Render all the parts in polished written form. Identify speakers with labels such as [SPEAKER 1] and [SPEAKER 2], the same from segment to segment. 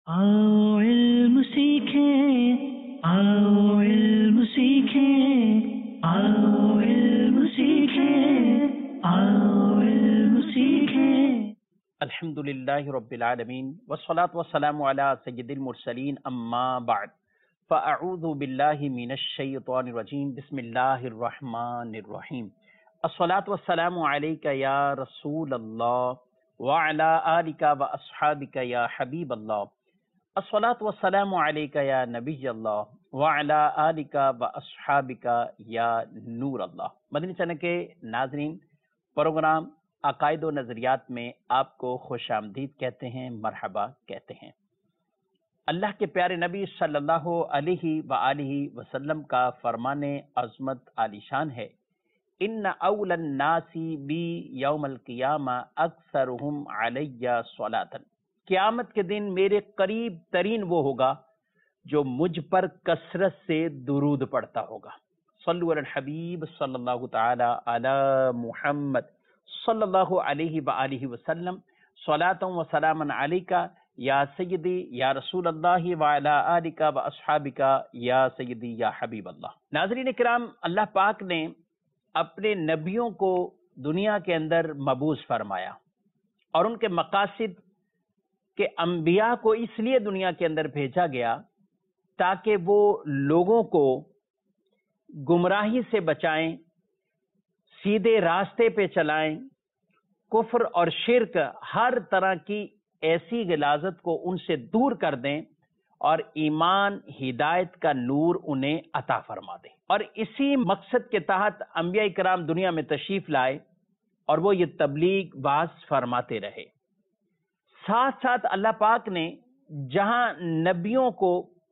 [SPEAKER 1] आओ इल्म सीखें, आओ इल्म सीखें, आओ इल्म सीखें, आओ इल्म सीखें।
[SPEAKER 2] अल्हम्दुलिल्लाहि रब्बिल आलमीन वस्सलातु वस्सलामु अला सय्यिदिल मुरसलीन अम्मा बअद फ़अऊज़ु बिल्लाहि मिनश शैतानिर रजीम बिस्मिल्लाहिर रहमानिर रहीम अस्सलातु वस्सलामु अलैका या रसूलल्लाह व अला आलिका व अस्हाबिका या हबीबल्लाह अस्सलातु वस्सलामु अलैका या नबियल्लाह व अला आलिका व अस्हाबिका या नूरल्लाह। मदनी चैनल के नाज़रीन, प्रोग्राम अकायद व नज़रियात में आपको खुश आमदीद कहते हैं, मरहबा कहते हैं। अल्लाह के प्यारे नबी सल्लल्लाहु अलैहि व आलिहि वसल्लम का फरमाने अज़मत आलिशान है, इन्ना औलन नासी बी यौमल क़ियामा अक्सरुहुम अलैया स्वलातन। क़यामत के दिन मेरे करीब तरीन वो होगा जो मुझ पर कसरत से दुरूद पढ़ता होगा। सल्लु अलल हबीब सल्लल्लाहु तआला अला मुहम्मद सल्लल्लाहु अलैहि व आलिहि वसल्लम सलातन व सलामन अलैका या सय्यदी या रसूल अल्लाह व अला आलिका व अस्हाबिका या सय्यदी या हबीब अल्लाह। नाज़रीन किराम, अल्लाह पाक ने अपने नबियों को दुनिया के अंदर मबूस फरमाया और उनके मकासिद के अंबिया को इसलिए दुनिया के अंदर भेजा गया ताकि वो लोगों को गुमराही से बचाएं, सीधे रास्ते पे चलाएं, कुफ्र और शिर्क हर तरह की ऐसी गिलाजत को उनसे दूर कर दें और ईमान हिदायत का नूर उन्हें अता फरमा दें। और इसी मकसद के तहत अंबिया इकराम दुनिया में तशरीफ लाए और वो ये तबलीग वास फरमाते रहे। साथ साथ अल्लाह पाक ने जहां नबियों को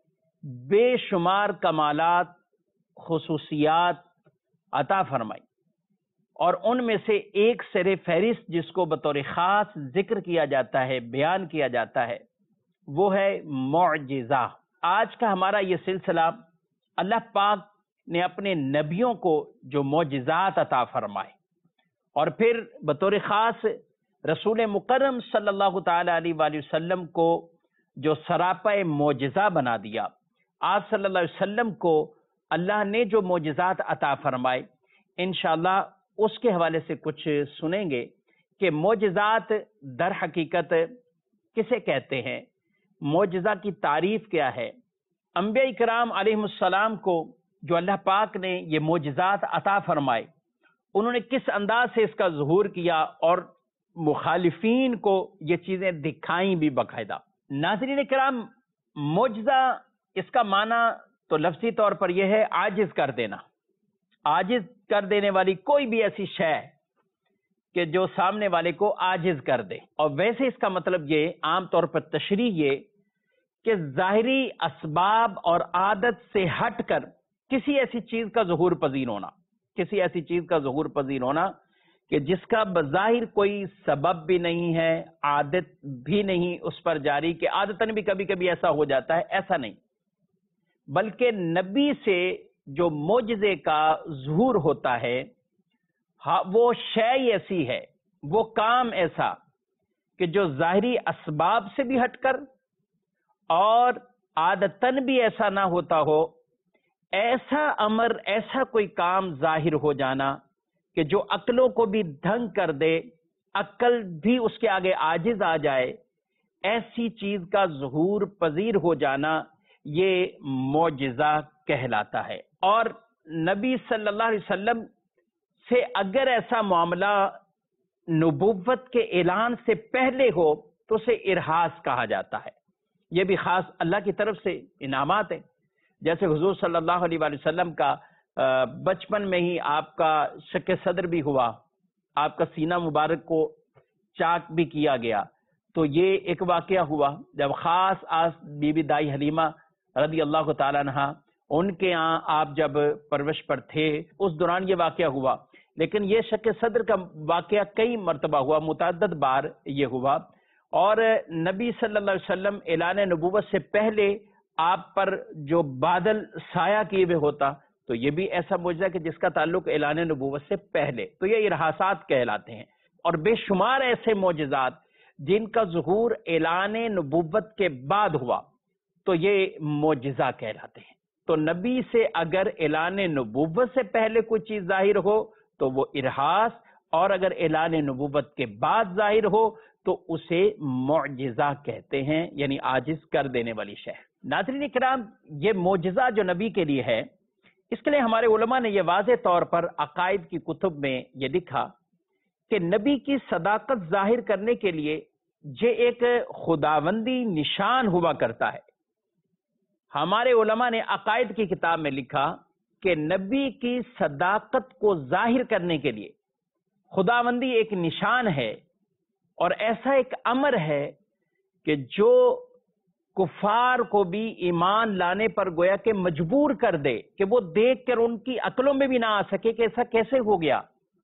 [SPEAKER 2] बेशुमार कमालात, खुसूसियात अता फरमाई और उनमें से एक सरे फहरिस्त जिसको बतौर खास जिक्र किया जाता है, बयान किया जाता है, वो है मुअजिज़ा। आज का हमारा ये सिलसिला अल्लाह पाक ने अपने नबियों को जो मुअजिज़ात अता फरमाए और फिर बतौर खास रसूल मुकर्रम सल्लल्लाहु ताला अलैहि वसल्लम को जो सरापा मुअजिज़ा बना दिया। आप सल्लल्लाहु अलैहि वसल्लम को अल्लाह ने जो मुअजिज़ात अता फरमाए, इंशाअल्लाह उसके हवाले से कुछ सुनेंगे कि मुअजिज़ात दर हकीकत किसे कहते हैं, मुअजिज़ा की तारीफ क्या है, अंबिया इकराम अलैहिमुस्सलाम को जो अल्लाह पाक ने ये मुअजिज़ात अता फरमाए उन्होंने किस अंदाज से इसका ज़ुहूर किया और मुखालिफीन को ये चीजें दिखाई भी बकायदा। नाज़रीन किराम, मुअजिज़ा इसका माना तो लफ्ज़ी तौर पर यह है आजिज कर देना, आजिज कर देने वाली कोई भी ऐसी शय कि जो सामने वाले को आजिज कर दे। और वैसे इसका मतलब ये आम तौर पर तशरीह ये कि ज़ाहिरी असबाब और आदत से हटकर किसी ऐसी चीज का ज़ुहूर पजीर होना, किसी ऐसी चीज का ज़ुहूर पजीर होना कि जिसका बज़ाहिर कोई सबब भी नहीं है, आदत भी नहीं उस पर जारी, कि आदतन भी कभी कभी ऐसा हो जाता है, ऐसा नहीं, बल्कि नबी से जो मोजज़े का ज़ुहूर होता है, हाँ, वो शय ऐसी है, वो काम ऐसा कि जो ज़ाहिरी असबाब से भी हटकर और आदतन भी ऐसा ना होता हो, ऐसा अमर, ऐसा कोई काम जाहिर हो जाना कि जो अक्लों को भी दंग कर दे, अक्ल भी उसके आगे आजिज आ जाए, ऐसी चीज का ज़ुहूर पजीर हो जाना, ये मुअजिज़ा कहलाता है। और नबी सल्लल्लाहु अलैहि वसल्लम से अगर ऐसा मामला नबुव्वत के ऐलान से पहले हो तो उसे इरहास कहा जाता है। यह भी खास अल्लाह की तरफ से इनामात है। जैसे हुजूर सल्लल्लाहु अलैहि वसल्लम का बचपन में ही आपका शक सदर भी हुआ, आपका सीना मुबारक को चाक भी किया गया, तो ये एक वाकया हुआ जब खास आज बीबी दाई हलीमा रदी अल्लाह ताला अन्हा उनके यहाँ आप जब परवरिश पर थे, उस दौरान ये वाकया हुआ। लेकिन ये शक सदर का वाकया कई मरतबा हुआ, मुतअद्दिद बार ये हुआ। और नबी सल्लल्लाहु अलैहि वसल्लम ऐलान नबुव्वत से पहले आप पर जो बादल साया किए हुए होता, तो ये भी ऐसा मुअजिज़ा कि जिसका ताल्लुक ऐलान नबुव्वत से पहले, तो ये इरहासात कहलाते हैं। और बेशुमार ऐसे मुअजिज़ात جن کا ظہور اعلان نبوت کے بعد ہوا تو یہ معجزہ کہلاتے ہیں۔ تو نبی سے اگر اعلان نبوت سے پہلے کوئی چیز ظاہر ہو تو وہ ارہاس، اور اگر اعلان نبوت کے بعد ظاہر ہو تو اسے معجزہ کہتے ہیں، یعنی عاجز کر دینے والی شے۔ ناظرین کرام، یہ معجزہ جو نبی کے لیے ہے، اس کے لیے ہمارے علماء نے یہ واضح طور پر عقائد کی کتب میں یہ لکھا کہ نبی کی صداقت ظاہر کرنے کے لیے یہ ایک خداوندی نشان ہوا کرتا ہے۔ ہمارے علماء نے عقائد کی کتاب میں لکھا کہ نبی کی صداقت کو ظاہر کرنے کے لیے خداوندی ایک نشان ہے، اور ایسا ایک امر ہے کہ جو کفار کو بھی ایمان لانے پر گویا کہ مجبور کر دے کہ وہ دیکھ کر ان کی عقلوں میں بھی نہ آ سکے کہ ایسا کیسے ہو گیا،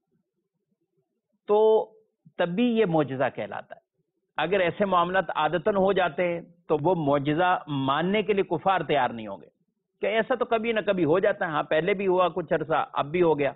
[SPEAKER 2] تو تب بھی یہ معجزہ کہلاتا ہے۔ اگر ایسے معاملات عادتاً ہو جاتے ہیں تو وہ معجزہ ماننے کے لیے کفار تیار نہیں ہوں گے کہ ایسا تو کبھی نہ کبھی ہو جاتا ہے، ہاں پہلے بھی ہوا کچھ عرصہ، اب بھی ہو گیا۔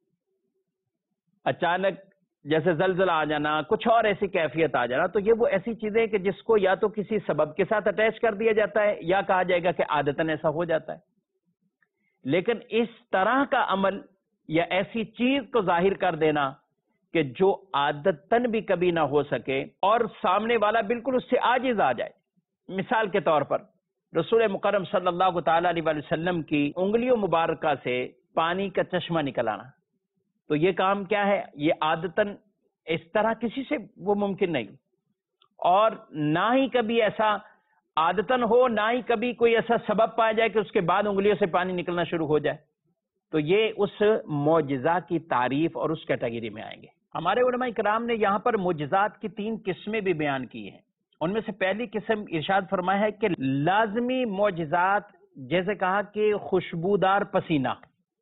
[SPEAKER 2] اچانک جیسے زلزلہ آ جانا، کچھ اور ایسی کیفیت آ جانا، تو یہ وہ ایسی چیزیں کہ جس کو یا تو کسی سبب کے ساتھ اٹیچ کر دیا جاتا ہے یا کہا جائے گا کہ عادتاً ایسا ہو جاتا ہے۔ لیکن اس طرح کا عمل یا ایسی چیز کو ظاہر کر دینا کہ جو عادتاً بھی کبھی نہ ہو سکے اور سامنے والا بالکل اس سے عاجز آ جائے، مثال کے طور پر رسول مکرم صلی اللہ تعالی علیہ وسلم کی انگلیوں مبارکہ سے پانی کا چشمہ نکل آنا، تو یہ کام کیا ہے؟ یہ عادتاً اس طرح کسی سے وہ ممکن نہیں، اور نہ ہی کبھی ایسا عادتاً ہو، نہ ہی کبھی کوئی ایسا سبب پایا جائے کہ اس کے بعد انگلیوں سے پانی نکلنا شروع ہو جائے، تو یہ اس معجزہ کی تعریف اور اس کیٹیگری میں آئیں گے۔ ہمارے علماء کرام نے یہاں پر معجزات کی 3 قسمیں بھی بیان کی ہیں۔ ان میں سے پہلی قسم ارشاد فرمایا ہے کہ لازمی معجزات، جیسے کہا کہ خوشبودار پسینہ،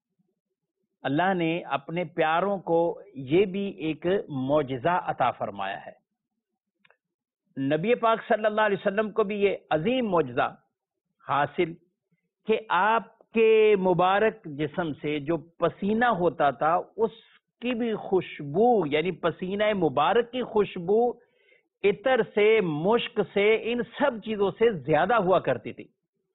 [SPEAKER 2] اللہ نے اپنے پیاروں کو یہ بھی ایک معجزہ عطا فرمایا ہے۔ نبی پاک صلی اللہ علیہ وسلم کو بھی یہ عظیم معجزہ حاصل کہ آپ کے مبارک جسم سے جو پسینہ ہوتا تھا اس کی بھی خوشبو، یعنی پسینہ مبارک کی خوشبو عطر سے، مشک سے، ان سب چیزوں سے زیادہ ہوا کرتی تھی۔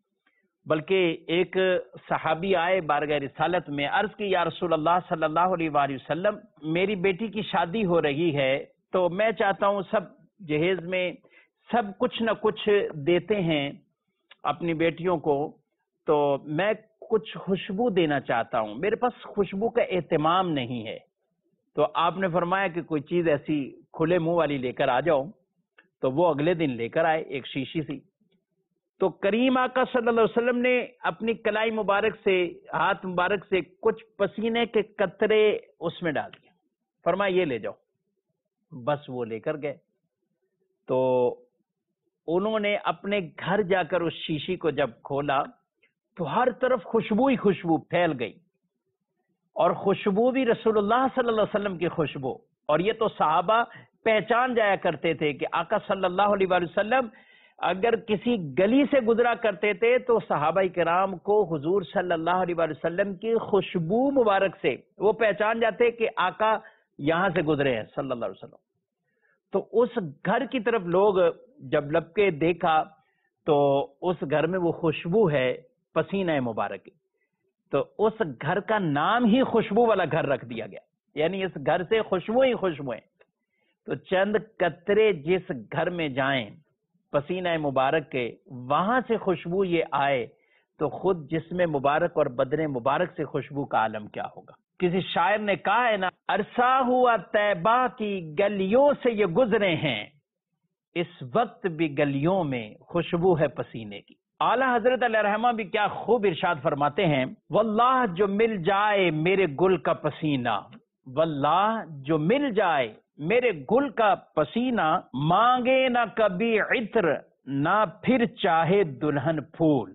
[SPEAKER 2] بلکہ ایک صحابی آئے بارگاہ رسالت میں، عرض کی یا رسول اللہ صلی اللہ علیہ وآلہ وسلم، میری بیٹی کی شادی ہو رہی ہے تو میں چاہتا ہوں، سب جہیز میں سب کچھ نہ کچھ دیتے ہیں اپنی بیٹیوں کو، تو میں کچھ خوشبو دینا چاہتا ہوں، میرے پاس خوشبو کا اہتمام نہیں ہے۔ تو آپ نے فرمایا کہ کوئی چیز ایسی کھلے منہ والی لے کر آ جاؤ، تو وہ اگلے دن لے کر آئے ایک شیشی سی، تو کریم آقا صلی اللہ علیہ وسلم نے اپنی کلائی مبارک سے، ہاتھ مبارک سے کچھ پسینے کے قطرے اس میں ڈال دیے، فرمایا یہ لے جاؤ، بس وہ لے کر گئے۔ تو انہوں نے اپنے گھر جا کر اس شیشی کو جب کھولا تو ہر طرف خوشبو ہی خوشبو پھیل گئی، اور خوشبو بھی رسول اللہ صلی اللہ علیہ وسلم کی خوشبو، اور یہ تو صحابہ پہچان جایا کرتے تھے کہ آقا صلی اللہ علیہ وآلہ وسلم اگر کسی گلی سے گزرا کرتے تھے تو صحابہ کرام کو حضور صلی اللہ علیہ وآلہ وسلم کی خوشبو مبارک سے وہ پہچان جاتے کہ آقا یہاں سے گزرے ہیں صلی اللہ علیہ وسلم۔ تو اس گھر کی طرف لوگ جب لب کے دیکھا تو اس گھر میں وہ خوشبو ہے پسینہ مبارک کی، تو اس گھر کا نام ہی خوشبو والا گھر رکھ دیا گیا، یعنی اس گھر سے خوشبو ہی خوشبو ہے۔ تو چند قطرے جس گھر میں جائیں پسینہ مبارک کے، وہاں سے خوشبو یہ آئے تو خود جسم مبارک اور بدن مبارک سے خوشبو کا عالم کیا ہوگا۔ کسی شاعر نے کہا ہے نا، عرصہ ہوا طیبہ کی گلیوں سے یہ گزرے ہیں، اس وقت بھی گلیوں میں خوشبو ہے پسینے کی۔ اعلیٰ حضرت علیہ رحمہ بھی کیا خوب ارشاد فرماتے ہیں، واللہ جو مل جائے میرے گل کا پسینہ، واللہ جو مل جائے میرے گل کا پسینہ، مانگے نہ کبھی عطر نہ پھر چاہے دلہن پھول،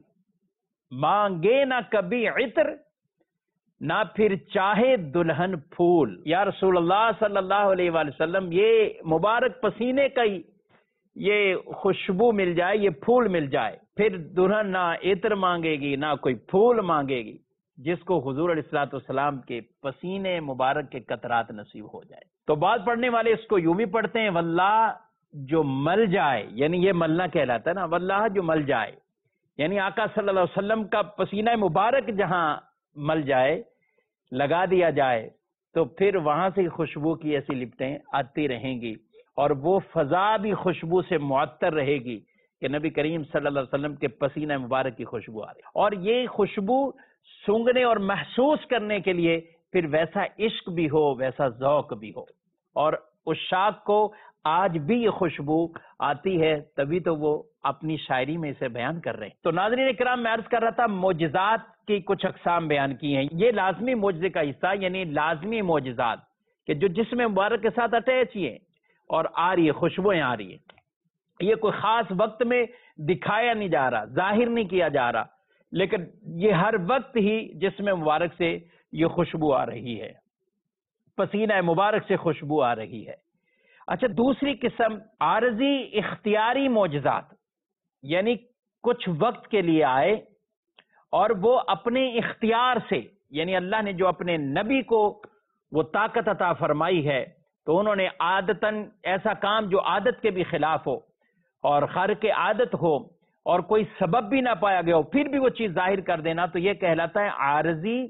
[SPEAKER 2] مانگے نہ کبھی عطر نہ پھر چاہے دلہن پھول۔ یا رسول اللہ صلی اللہ علیہ وآلہ وسلم، یہ مبارک پسینے کا ہی یہ خوشبو مل جائے، یہ پھول مل جائے، پھر دلہن نہ عطر مانگے گی نہ کوئی پھول مانگے گی، جس کو حضور علیہ الصلوۃ والسلام کے پسینے مبارک کے قطرات نصیب ہو جائے۔ تو بعض پڑھنے والے اس کو یوں بھی پڑھتے ہیں، واللہ جو مل جائے، یعنی یہ ملنا کہلاتا ہے نا، واللہ جو مل جائے، یعنی آقا صلی اللہ علیہ وسلم کا پسینہ مبارک جہاں مل جائے، لگا دیا جائے، تو پھر وہاں سے خوشبو کی ایسی لپٹیں آتی رہیں گی، اور وہ فضا بھی خوشبو سے معطر رہے گی کہ نبی کریم صلی اللہ علیہ وسلم کے پسینہ مبارک کی خوشبو آ رہی ہے۔ اور یہ خوشبو سونگھنے اور محسوس کرنے کے لیے پھر ویسا عشق بھی ہو، ویسا ذوق بھی ہو، اور عشاق کو آج بھی یہ خوشبو آتی ہے، تبھی تو وہ اپنی شاعری میں اسے بیان کر رہے ہیں۔ تو ناظرین کرام، میں عرض کر رہا تھا معجزات کی کچھ اقسام بیان کی ہیں۔ یہ لازمی معجزے کا حصہ، یعنی لازمی معجزات کہ جو جسم مبارک کے ساتھ اٹیچ ہی ہیں اور آ رہی ہے، خوشبوئیں آ رہی ہیں۔ یہ کوئی خاص وقت میں دکھایا نہیں جا رہا، ظاہر نہیں کیا جا رہا، لیکن یہ ہر وقت ہی جسم مبارک سے یہ خوشبو آ رہی ہے، پسینہ مبارک سے خوشبو آ رہی ہے۔ اچھا، دوسری قسم عارضی اختیاری معجزات، یعنی کچھ وقت کے لیے آئے اور وہ اپنے اختیار سے، یعنی اللہ نے جو اپنے نبی کو وہ طاقت عطا فرمائی ہے، تو انہوں نے عادتاً ایسا کام جو عادت کے بھی خلاف ہو اور خارق عادت ہو اور کوئی سبب بھی نہ پایا گیا ہو، پھر بھی وہ چیز ظاہر کر دینا، تو یہ کہلاتا ہے عارضی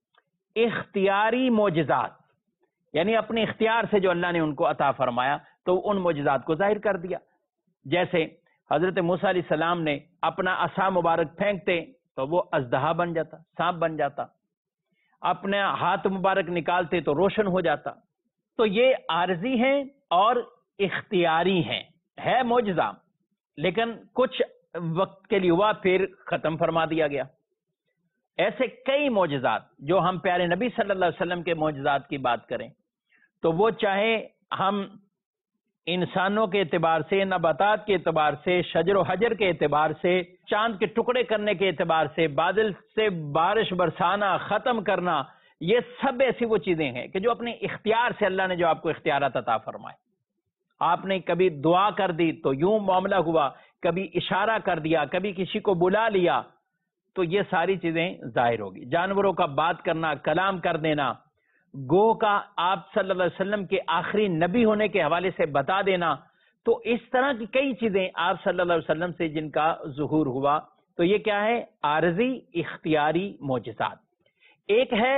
[SPEAKER 2] اختیاری معجزات، یعنی اپنے اختیار سے جو اللہ نے ان کو عطا فرمایا تو ان معجزات کو ظاہر کر دیا۔ جیسے حضرت موسیٰ علیہ السلام نے اپنا عصا مبارک پھینکتے تو وہ اژدہا بن جاتا، سانپ بن جاتا، اپنا ہاتھ مبارک نکالتے تو روشن ہو جاتا۔ تو یہ عارضی ہیں اور اختیاری ہیں، ہے معجزہ، لیکن کچھ وقت کے لیے ہوا، پھر ختم فرما دیا گیا۔ ایسے کئی معجزات جو ہم پیارے نبی صلی اللہ علیہ وسلم کے معجزات کی بات کریں تو وہ چاہے ہم انسانوں کے اعتبار سے، نباتات کے اعتبار سے، شجر و حجر کے اعتبار سے، چاند کے ٹکڑے کرنے کے اعتبار سے، بادل سے بارش برسانا، ختم کرنا، یہ سب ایسی وہ چیزیں ہیں کہ جو اپنے اختیار سے اللہ نے جو آپ کو اختیارات عطا فرمائے۔ آپ نے کبھی دعا کر دی تو یوں معاملہ ہوا، کبھی اشارہ کر دیا، کبھی کسی کو بلا لیا، تو یہ ساری چیزیں ظاہر ہوگی۔ جانوروں کا بات کرنا، کلام کر دینا، گوہ کا آپ صلی اللہ علیہ وسلم کے آخری نبی ہونے کے حوالے سے بتا دینا، تو اس طرح کی کئی چیزیں آپ صلی اللہ علیہ وسلم سے جن کا ظہور ہوا، تو یہ کیا ہے؟ عارضی اختیاری معجزات۔ ایک ہے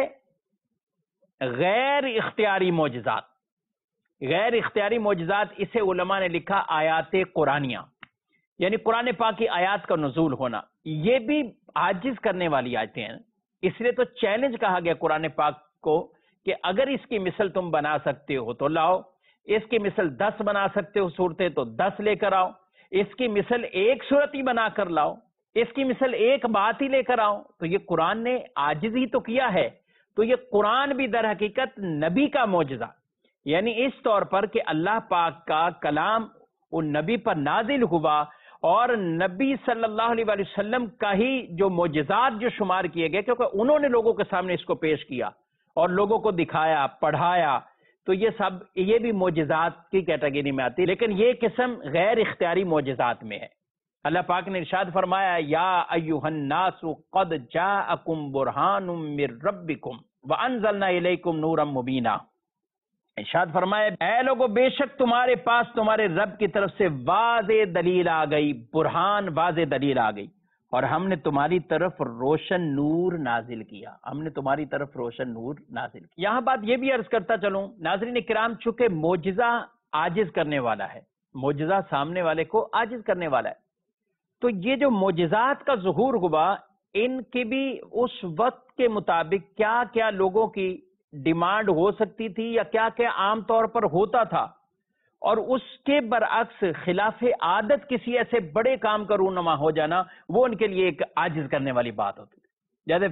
[SPEAKER 2] غیر اختیاری معجزات۔ غیر اختیاری معجزات، اسے علماء نے لکھا آیات قرآنیہ، یعنی قرآن پاک کی آیات کا نزول ہونا۔ یہ بھی عاجز کرنے والی آیتیں ہیں، اس لیے تو چیلنج کہا گیا قرآن پاک کو کہ اگر اس کی مثل تم بنا سکتے ہو تو لاؤ، اس کی مثل 10 بنا سکتے ہو صورتیں تو 10 لے کر آؤ، اس کی مثل ایک صورت ہی بنا کر لاؤ، اس کی مثل ایک بات ہی لے کر آؤ۔ تو یہ قرآن نے عاجز ہی تو کیا ہے، تو یہ قرآن بھی در حقیقت نبی کا معجزہ، یعنی اس طور پر کہ اللہ پاک کا کلام ان نبی پر نازل ہوا اور نبی صلی اللہ علیہ وآلہ وسلم کا ہی جو معجزات جو شمار کیے گئے، کیونکہ انہوں نے لوگوں کے سامنے اس کو پیش کیا اور لوگوں کو دکھایا، پڑھایا، تو یہ سب یہ بھی معجزات کی کیٹیگری میں آتی ہے، لیکن یہ قسم غیر اختیاری معجزات میں ہے۔ اللہ پاک نے ارشاد فرمایا، یا ایھا الناس قد جاءکم برہان من ربکم وانزلنا الیکم نورا مبینا۔ ارشاد فرمایا، اے لوگو، بے شک تمہارے پاس تمہارے رب کی طرف سے واضح دلیل آ گئی، برہان، واضح دلیل آ گئی، اور ہم نے تمہاری طرف روشن نور نازل کیا، ہم نے تمہاری طرف روشن نور نازل کیا۔ یہاں بات یہ بھی عرض کرتا چلوں ناظرین کرام، چونکہ معجزہ عاجز کرنے والا ہے، معجزہ سامنے والے کو عاجز کرنے والا ہے، تو یہ جو معجزات کا ظہور ہوا، ان کی بھی اس وقت کے مطابق کیا کیا لوگوں کی ڈیمانڈ ہو سکتی تھی یا کیا کیا عام طور پر ہوتا تھا، اور اس کے برعکس خلاف عادت کسی ایسے بڑے کام کا رونما ہو جانا، وہ ان کے لیے ایک عاجز کرنے والی بات ہوتی تھی۔ جیسے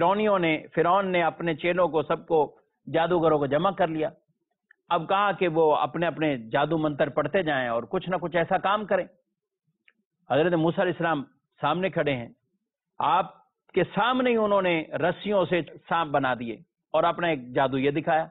[SPEAKER 2] فرعون نے اپنے چیلوں کو، سب کو، جادوگروں کو جمع کر لیا، اب کہا کہ وہ اپنے اپنے جادو منتر پڑھتے جائیں اور کچھ نہ کچھ ایسا کام کریں۔ حضرت موسیٰ علیہ السلام سامنے کھڑے ہیں، آپ کے سامنے ہی انہوں نے رسیوں سے سانپ بنا دیے اور اپنا ایک جادو یہ دکھایا،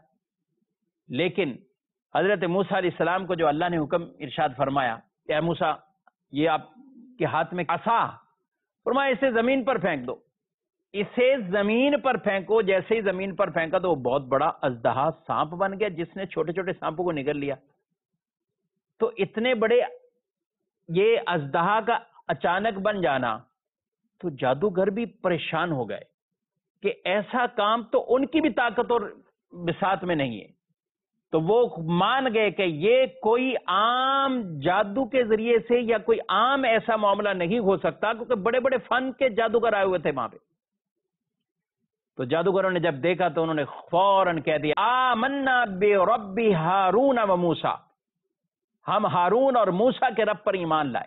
[SPEAKER 2] لیکن حضرت موسیٰ علیہ السلام کو جو اللہ نے حکم ارشاد فرمایا کہ اے موسیٰ، یہ آپ کے ہاتھ میں عصا، فرمایا اسے زمین پر پھینک دو، اسے زمین پر پھینکو۔ جیسے ہی زمین پر پھینکا تو وہ بہت بڑا اژدہا سانپ بن گیا، جس نے چھوٹے چھوٹے سانپوں کو نگل لیا۔ تو اتنے بڑے یہ اژدہا کا اچانک بن جانا، تو جادوگر بھی پریشان ہو گئے کہ ایسا کام تو ان کی بھی طاقت اور بساط میں نہیں ہے. تو وہ مان گئے کہ یہ کوئی عام جادو کے ذریعے سے یا کوئی عام ایسا معاملہ نہیں ہو سکتا، کیونکہ بڑے بڑے فن کے جادوگر آئے ہوئے تھے وہاں پہ. تو جادوگروں نے جب دیکھا تو انہوں نے فوراً کہہ دیا آمنا برب ہارون و موسیٰ، ہم ہارون اور موسیٰ کے رب پر ایمان لائے.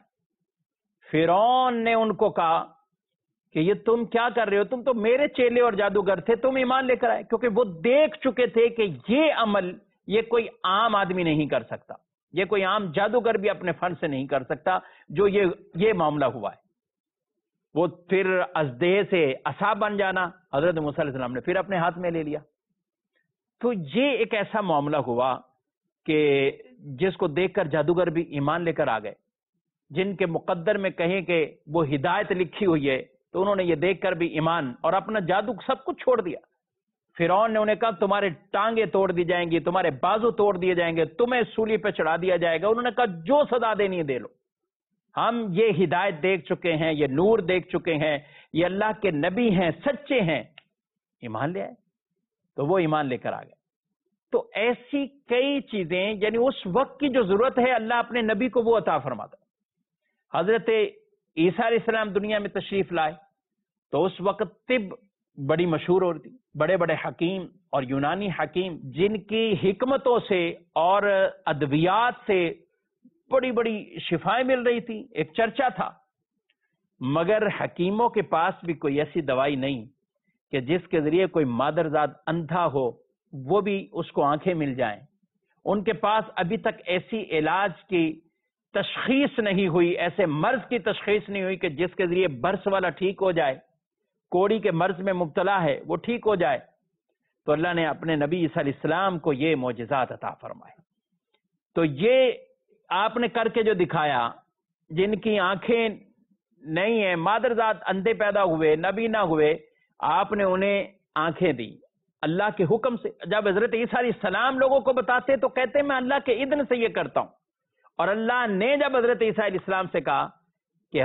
[SPEAKER 2] فرعون نے ان کو کہا کہ یہ تم کیا کر رہے ہو، تم تو میرے چیلے اور جادوگر تھے، تم ایمان لے کر آئے. کیونکہ وہ دیکھ چکے تھے کہ یہ عمل یہ کوئی عام آدمی نہیں کر سکتا، یہ کوئی عام جادوگر بھی اپنے فن سے نہیں کر سکتا جو یہ معاملہ ہوا ہے. وہ پھر اژدہے سے عصا بن جانا حضرت موسیٰ علیہ السلام نے پھر اپنے ہاتھ میں لے لیا. تو یہ ایک ایسا معاملہ ہوا کہ جس کو دیکھ کر جادوگر بھی ایمان لے کر آ گئے. جن کے مقدر میں کہیں کہ وہ ہدایت لکھی ہوئی ہے تو انہوں نے یہ دیکھ کر بھی ایمان اور اپنا جادو سب کچھ چھوڑ دیا. فرعون نے انہیں کہا تمہارے ٹانگیں توڑ دی جائیں گی، تمہارے بازو توڑ دیے جائیں گے، تمہیں سولی پہ چڑھا دیا جائے گا. انہوں نے کہا جو سزا دینی ہے دے لو، ہم یہ ہدایت دیکھ چکے ہیں، یہ نور دیکھ چکے ہیں، یہ اللہ کے نبی ہیں، سچے ہیں. ایمان لے آئے. تو وہ ایمان لے کر آ گئے. تو ایسی کئی چیزیں، یعنی اس وقت کی جو ضرورت ہے اللہ اپنے نبی کو وہ عطا فرماتا. حضرت عیسیٰ علیہ السلام دنیا میں تشریف لائے تو اس وقت طب بڑی مشہور ہو رہی تھی. بڑے بڑے حکیم اور یونانی حکیم جن کی حکمتوں سے اور ادویات سے بڑی بڑی شفائیں مل رہی تھی، ایک چرچا تھا. مگر حکیموں کے پاس بھی کوئی ایسی دوائی نہیں کہ جس کے ذریعے کوئی مادرزاد اندھا ہو وہ بھی اس کو آنکھیں مل جائیں. ان کے پاس ابھی تک ایسی علاج کی تشخیص نہیں ہوئی، ایسے مرض کی تشخیص نہیں ہوئی کہ جس کے ذریعے برس والا ٹھیک ہو جائے، کوڑی کے مرض میں مبتلا ہے وہ ٹھیک ہو جائے. تو اللہ نے اپنے نبی عیسیٰ علیہ السلام کو یہ معجزات عطا فرمائے. تو یہ آپ نے کر کے جو دکھایا، جن کی آنکھیں نہیں ہیں، مادرزاد اندھے پیدا ہوئے، نبی نہ ہوئے، آپ نے انہیں آنکھیں دی اللہ کے حکم سے. جب حضرت عیسیٰ علیہ السلام لوگوں کو بتاتے تو کہتے میں اللہ کے اذن سے یہ کرتا ہوں. اور اللہ نے جب حضرت عیسیٰ علیہ السلام سے کہا کہ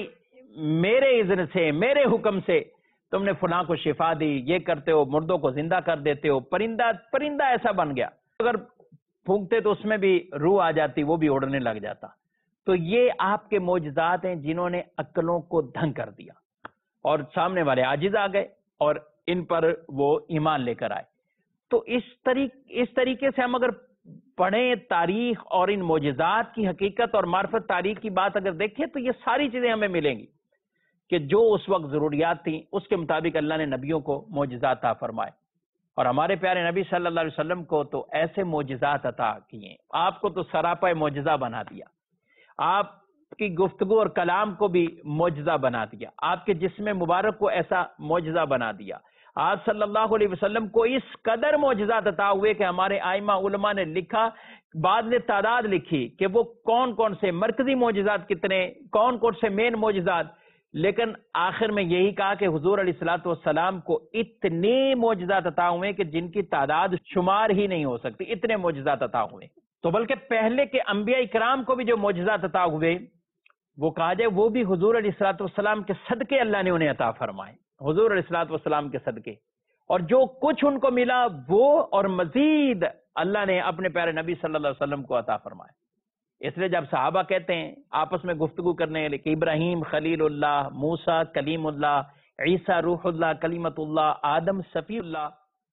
[SPEAKER 2] میرے اذن سے، میرے حکم سے تم نے فلاں کو شفا دی، یہ کرتے ہو، مردوں کو زندہ کر دیتے ہو، پرندہ ایسا بن گیا، اگر پھونکتے تو اس میں بھی روح آ جاتی، وہ بھی اڑنے لگ جاتا. تو یہ آپ کے معجزات ہیں جنہوں نے عقلوں کو دھنگ کر دیا اور سامنے والے عاجز آ گئے اور ان پر وہ ایمان لے کر آئے. تو اس طریقے سے ہم اگر پڑھیں تاریخ اور ان معجزات کی حقیقت اور معرفت تاریخ کی بات اگر دیکھیں تو یہ ساری چیزیں ہمیں ملیں گی کہ جو اس وقت ضروریات تھیں اس کے مطابق اللہ نے نبیوں کو معجزات عطا فرمائے. اور ہمارے پیارے نبی صلی اللہ علیہ وسلم کو تو ایسے معجزات عطا کیے، آپ کو تو سراپا معجزہ بنا دیا، آپ کی گفتگو اور کلام کو بھی معجزہ بنا دیا، آپ کے جسم مبارک کو ایسا معجزہ بنا دیا. آپ صلی اللہ علیہ وسلم کو اس قدر معجزات عطا ہوئے کہ ہمارے ائمہ علماء نے لکھا، بعد نے تعداد لکھی کہ وہ کون کون سے مرکزی معجزات کتنے، کون کون سے مین معجزات. لیکن آخر میں یہی کہا کہ حضور علیہ الصلوۃ والسلام کو اتنے معجزات عطا ہوئے کہ جن کی تعداد شمار ہی نہیں ہو سکتی، اتنے معجزات عطا ہوئے. تو بلکہ پہلے کے انبیاء اکرام کو بھی جو معجزات عطا ہوئے وہ کہا جائے وہ بھی حضور علیہ الصلوۃ والسلام کے صدقے اللہ نے انہیں عطا فرمائے، حضور علیہ الصلوۃ والسلام کے صدقے. اور جو کچھ ان کو ملا وہ اور مزید اللہ نے اپنے پیارے نبی صلی اللہ علیہ وسلم کو عطا فرمائے. اس لیے جب صحابہ کہتے ہیں آپس میں گفتگو کرنے کہ ابراہیم خلیل اللہ، موسیٰ کلیم اللہ، عیسیٰ روح اللہ کلیمت اللہ، آدم صفی اللہ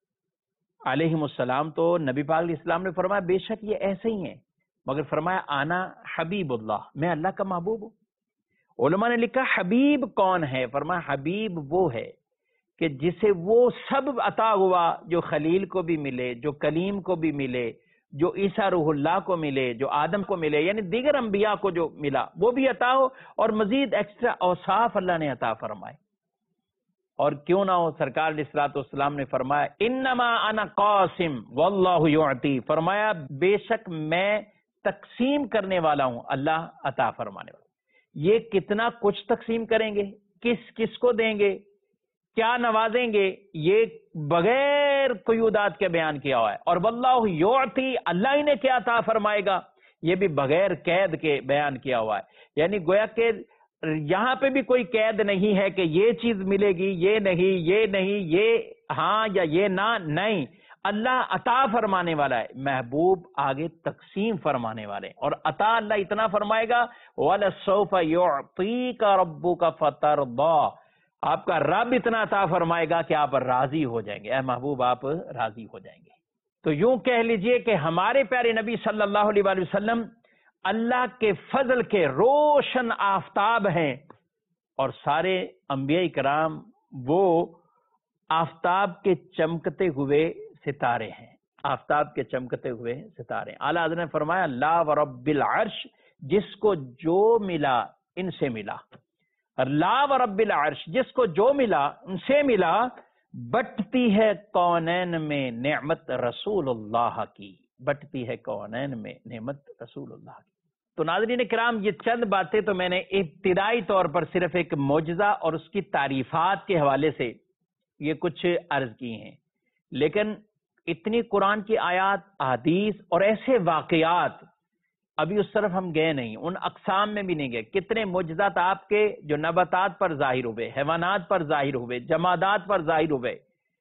[SPEAKER 2] علیہم السلام، تو نبی پاک علیہ السلام نے فرمایا بے شک یہ ایسے ہی ہیں، مگر فرمایا آنا حبیب اللہ، میں اللہ کا محبوب ہوں. علماء نے لکھا حبیب کون ہے؟ فرمایا حبیب وہ ہے کہ جسے وہ سب عطا ہوا جو خلیل کو بھی ملے، جو کلیم کو بھی ملے، جو عیسیٰ روح اللہ کو ملے، جو آدم کو ملے، یعنی دیگر انبیاء کو جو ملا وہ بھی عطا ہو، اور مزید ایکسٹرا اوصاف اللہ نے عطا فرمائے. اور کیوں نہ ہو، سرکار علیہ الصلوۃ والسلام نے فرمایا انما انا قاسم واللہ یعطی، فرمایا بے شک میں تقسیم کرنے والا ہوں، اللہ عطا فرمانے والا. یہ کتنا کچھ تقسیم کریں گے، کس کس کو دیں گے، کیا نوازیں گے، یہ بغیر قیودات کے بیان کیا ہوا ہے. اور واللہ یعطی، اللہ ہی نے کیا عطا فرمائے گا، یہ بھی بغیر قید کے بیان کیا ہوا ہے، یعنی گویا کہ یہاں پہ بھی کوئی قید نہیں ہے کہ یہ چیز ملے گی، یہ نہیں، یہ ہاں یا یہ نہ، نہیں، اللہ عطا فرمانے والا ہے، محبوب آگے تقسیم فرمانے والے، اور عطا اللہ اتنا فرمائے گا وَلَسَوْفَ يُعْطِيكَ رَبُّكَ فَتَرْضَىٰ، آپ کا رب اتنا عطا فرمائے گا کہ آپ راضی ہو جائیں گے، اے محبوب آپ راضی ہو جائیں گے۔ تو یوں کہہ لیجئے کہ ہمارے پیارے نبی صلی اللہ علیہ وآلہ وسلم اللہ کے فضل کے روشن آفتاب ہیں، اور سارے انبیاء کرام وہ آفتاب کے چمکتے ہوئے ستارے ہیں، آفتاب کے چمکتے ہوئے ستارے ہیں۔ اعلیٰ حضرت نے فرمایا لا ورب العرش، جس کو جو ملا ان سے ملا، لا ورب العرش، جس کو جو ملا ان سے ملا، بٹتی ہے کونین میں نعمت رسول اللہ کی، بٹتی ہے کونین میں نعمت رسول اللہ کی۔ تو ناظرین کرام، یہ چند باتیں تو میں نے ابتدائی طور پر صرف ایک معجزہ اور اس کی تعریفات کے حوالے سے یہ کچھ عرض کی ہیں، لیکن اتنی قرآن کی آیات، احادیث اور ایسے واقعات ابھی اس طرف ہم گئے نہیں، ان اقسام میں بھی نہیں گئے۔ کتنے معجزات آپ کے جو نباتات پر ظاہر ہوئے، حیوانات پر ظاہر ہوئے، جمادات پر ظاہر ہوئے،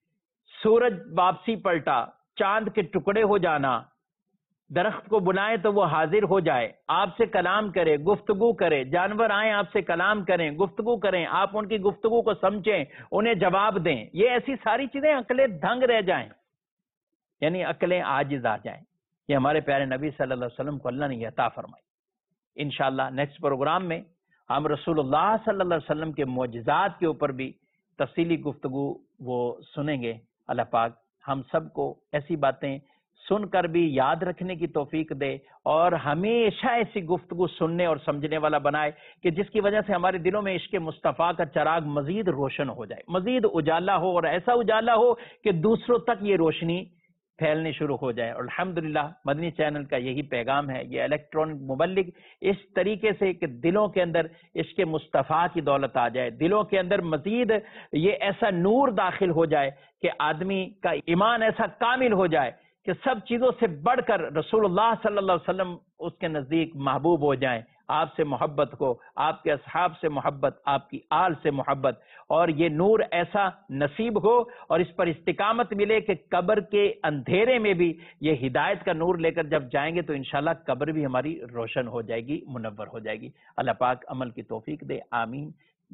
[SPEAKER 2] سورج واپسی پلٹا، چاند کے ٹکڑے ہو جانا، درخت کو بلائیں تو وہ حاضر ہو جائے، آپ سے کلام کرے، گفتگو کرے، جانور آئیں آپ سے کلام کریں، گفتگو کریں، آپ ان کی گفتگو کو سمجھیں، انہیں جواب دیں، یہ ایسی ساری چیزیں عقلیں دھنگ رہ جائیں، یعنی عقلیں عاجز آ جائیں، یہ ہمارے پیارے نبی صلی اللہ علیہ وسلم کو اللہ نے یہ عطا فرمائی۔ انشاءاللہ نیکسٹ پروگرام میں ہم رسول اللہ صلی اللہ علیہ وسلم کے معجزات کے اوپر بھی تفصیلی گفتگو وہ سنیں گے۔ اللہ پاک ہم سب کو ایسی باتیں سن کر بھی یاد رکھنے کی توفیق دے، اور ہمیشہ ایسی گفتگو سننے اور سمجھنے والا بنائے کہ جس کی وجہ سے ہمارے دلوں میں عشق مصطفیٰ کا چراغ مزید روشن ہو جائے، مزید اجالا ہو، اور ایسا اجالا ہو کہ دوسروں تک یہ روشنی پھیلنے شروع ہو جائے۔ اور الحمدللہ مدنی چینل کا یہی پیغام ہے، یہ الیکٹرانک مبلغ اس طریقے سے کہ دلوں کے اندر عشق مصطفیٰ کی دولت آ جائے، دلوں کے اندر مزید یہ ایسا نور داخل ہو جائے کہ آدمی کا ایمان ایسا کامل ہو جائے کہ سب چیزوں سے بڑھ کر رسول اللہ صلی اللہ علیہ وسلم اس کے نزدیک محبوب ہو جائیں، آپ سے محبت کو، آپ کے اصحاب سے محبت، آپ کی آل سے محبت، اور یہ نور ایسا نصیب ہو اور اس پر استقامت ملے کہ قبر کے اندھیرے میں بھی یہ ہدایت کا نور لے کر جب جائیں گے تو انشاءاللہ قبر بھی ہماری روشن ہو جائے گی، منور ہو جائے گی۔ اللہ پاک عمل کی توفیق دے، آمین،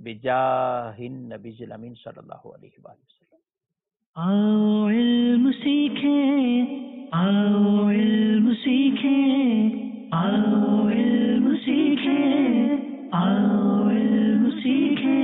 [SPEAKER 2] بجاہ النبی الامین صلی اللہ علیہ وآلہ وسلم۔
[SPEAKER 1] آؤ علم سیکھیں، آؤ علم سیکھیں، آؤ علم سیکھیں، آؤ علم سیکھیں۔